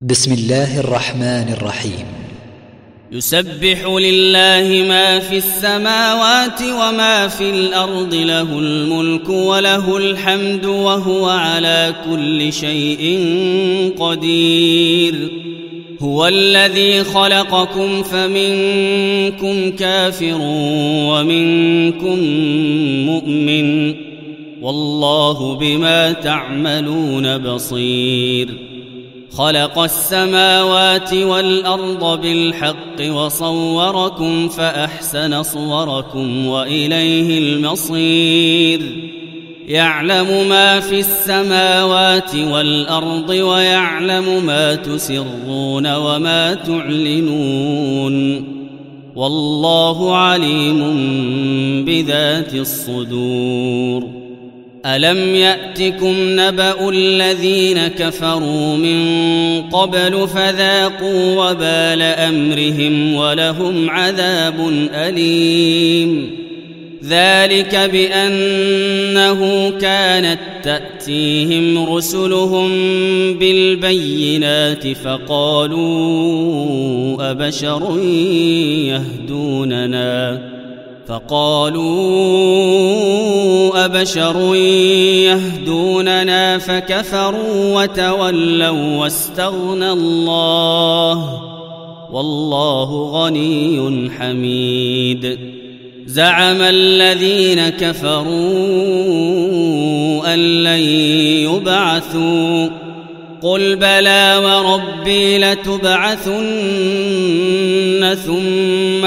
بسم الله الرحمن الرحيم. يسبح لله ما في السماوات وما في الأرض، له الملك وله الحمد وهو على كل شيء قدير. هو الذي خلقكم فمنكم كافر ومنكم مؤمن، والله بما تعملون بصير. خلق السماوات والأرض بالحق وصوركم فأحسن صوركم وإليه المصير. يعلم ما في السماوات والأرض ويعلم ما تسرون وما تعلنون، والله عليم بذات الصدور. ألم يأتكم نبأ الذين كفروا من قبل فذاقوا وبال أمرهم ولهم عذاب أليم. ذلك بأنه كانت تأتيهم رسلهم بالبينات فقالوا أبشر يهدوننا فكفروا وتولوا واستغنى الله، والله غني حميد. زعم الذين كفروا أن لن يبعثوا، قل بلى وربي لتبعثن ثم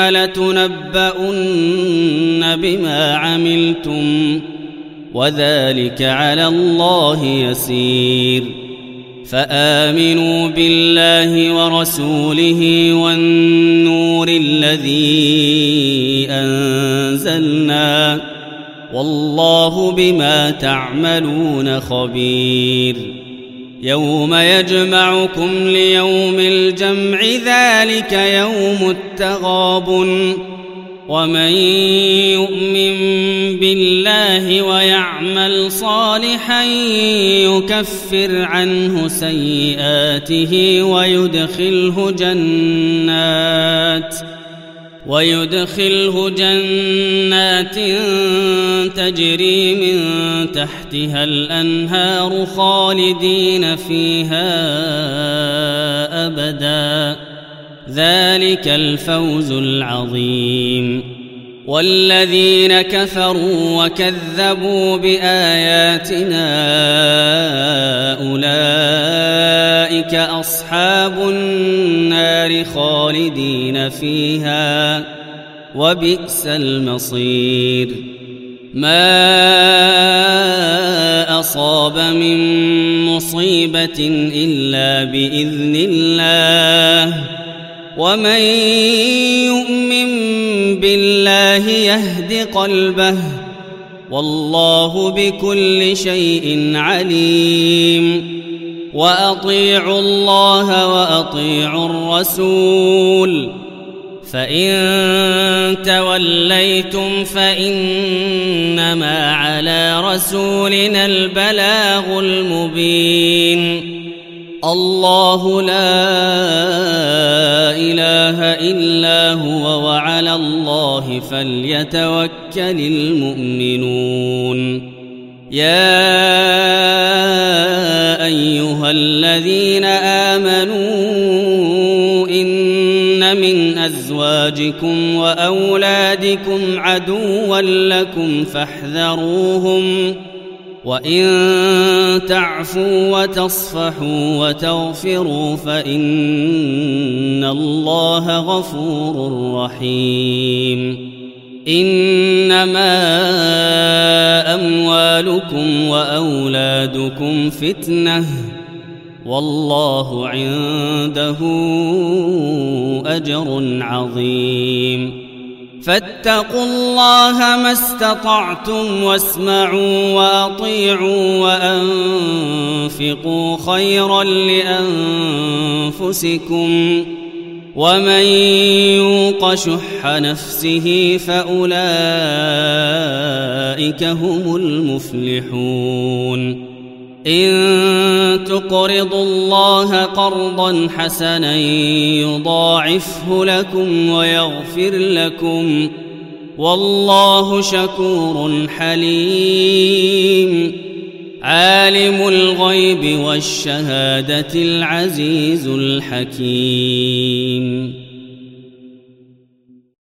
لتنبؤن بما عملتم، وذلك على الله يسير. فآمنوا بالله ورسوله والنور الذي أنزلنا، والله بما تعملون خبير. يوم يجمعكم ليوم الجمع، ذلك يوم التغابن. ومن يؤمن بالله ويعمل صالحا يكفر عنه سيئاته ويدخله جنات تجري من تحتها الأنهار خالدين فيها أبدا، ذلك الفوز العظيم. والذين كفروا وكذبوا بآياتنا أولئك أصحاب النار خالدين فيها، وبئس المصير. ما أصاب من مصيبة إلا بإذن الله، ومن يؤمن بالله يهد قلبه، والله بكل شيء عليم. وأطيعوا الله وأطيعوا الرسول، فإن توليتم فإنما على رسولنا البلاغ المبين. الله لا إله إلا هو، وعلى الله فليتوكل المؤمنون. يا أيها الذين آمنوا إن من أزواجكم وأولادكم عدوا لكم فاحذروهم، وإن تعفوا وتصفحوا وتغفروا فإن الله غفور رحيم. إنما أموالكم وأولادكم فتنة، والله عنده أجر عظيم. فاتقوا الله ما استطعتم واسمعوا وأطيعوا وأنفقوا خيرا لأنفسكم، ومن يوق شح نفسه فأولئك هم المفلحون. إن تقرضوا الله قرضا حسنا يضاعفه لكم ويغفر لكم والله شكور حليم عالم الغيب والشهادة العزيز الحكيم